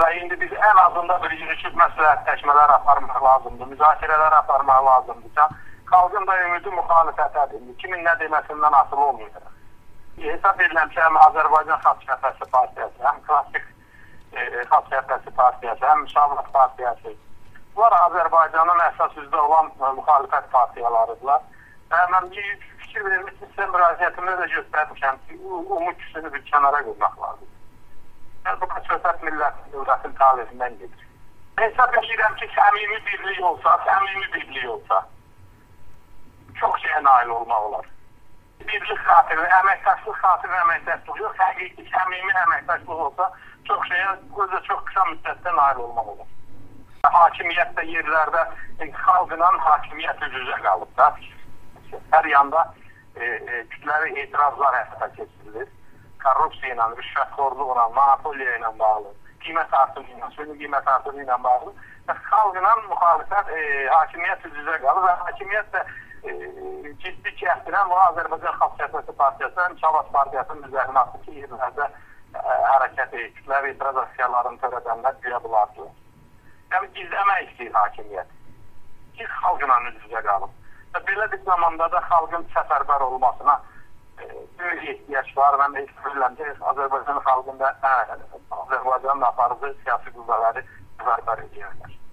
və indi biz ən azında bir yürüşüb məsləhətləşmələr aparmaq lazımdır, müzakirələr aparmaq lazımdır. Xalqın da ümidi müxalifətədir. Kimin nə deməsindən asılı olmayacaq. Hesab ediləm ki, həm Azərbaycan Xalq Cəbhəsi partiyası, həm Klassik Xalq Cəbhəsi partiyası, həm Müsavat partiyası. Bunlar Azərbaycanın əsas üzrə olan müxalifət partiyalarıdırlar. Və mən fikir vermişim, sizə müraciətimdə də göstərmişəm ki, umut küsünü bir kənara qoymaq lazım. Yəni, bu söhbət millətin, dövlətin talihindən gedir. Hesab edirəm ki, səmimi birlik olsa, çox şeyə nail olmaq olar. Birlik xatiri, əməkdaşlıq xatiri əməkdaşlıq yox, həqiqi, səmimi əməkdaşlıq olsa, çox qısa müddətdə nail olmaq olar. Hakimiyyət də yerlərdə xalqla hakimiyyət üz-üzə qalıb da. Hər yanda kütləvi etirazlar həyata keçirilir. Korrupsiya ilə, rüşvətxorluqla, monopoliya ilə bağlı, qiymət artımı ilə, süni qiymət artımı ilə bağlı xalqla müxalifət hakimiyyət üz-üzə qalır və hakimiyyət də ciddi cəhdlə bu Azərbaycan Xalq Cəbhəsi partiyası, Müsavat partiyasının üzərinə atdı ki, yerlərdə hərəkət kütləvi etiraz aksiyalarını törədənlər güya bulardılar. Yəni, gizləmək istəyir hakimiyyət. Ki, xalqla üz-üzə qalıb. Və belə bir zamanda da xalqın səfərbər olmasına böyük ehtiyac var. Mən də istəyirəm ki, Azərbaycan xalqında Azərbaycanın aparıcı siyasi qüvvələri səfərbər edirlər.